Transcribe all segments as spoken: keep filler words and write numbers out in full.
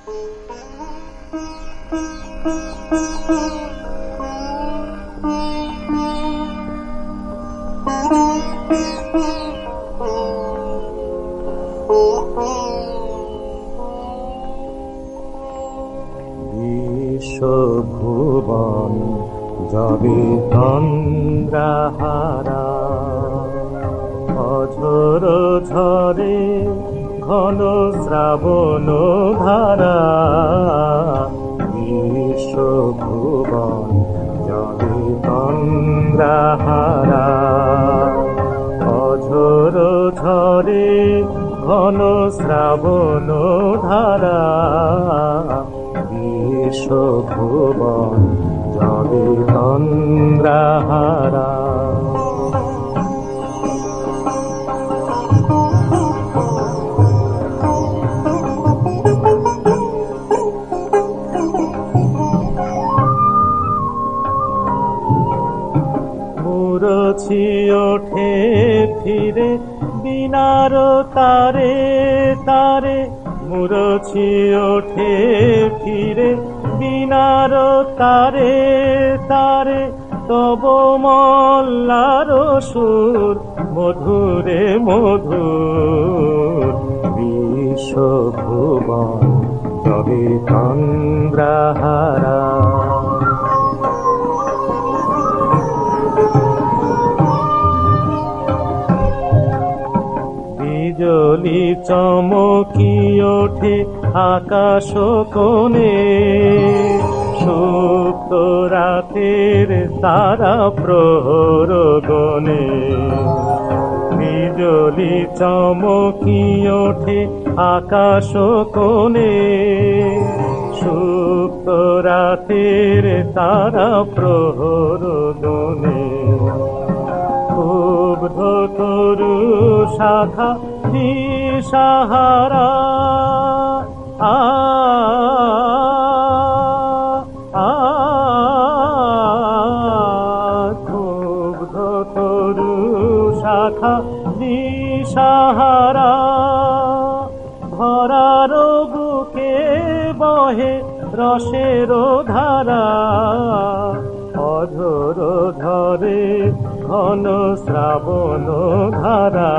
বিশ্বভুবন যাবে তন্দ্রাহারা, অঝোর ঝরে ঘন শ্রাবণ ধারা। বিশ্বভুবন যাবে তন্দ্রাহারা, অঝোর ঝরে ঘন শ্রাবণ ধারা। বিশ্বভুবন যাবে তন্দ্রাহারা। মুরছি ওঠে ফিরে বিনার তারে তারে, মুরছি ওঠে ফিরে বিনার তারে তারে। তব মল্লার সুর মধুরে মধুর। বিশ্বভুবন যাবে তন্দ্রাহারা। বিজলি চমকি ওঠে আকাশ কোণে, সুপ্ত রাতের তারা প্রহর গণে। বিজলি চমকি ওঠে আকাশ কোণে, সুপ্ত রাতের তারা প্রহর গণে। ক্ষুব্ধ তরু শাখা দিশাহারা, আ আ ক্ষুব্ধ তরু শাখা দিশাহারা। ভরার বুকে বহে রসের ধারা, অঝোর ধরে ঘন শ্রাবণ ধারা।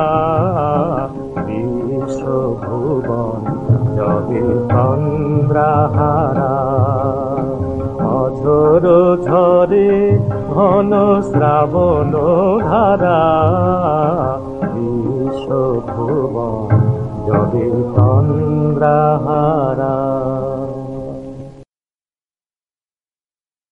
বিশ্বভুবন যাবে তন্দ্রাহারা, অঝোর ঝরে ঘন শ্রাবণ ধারা।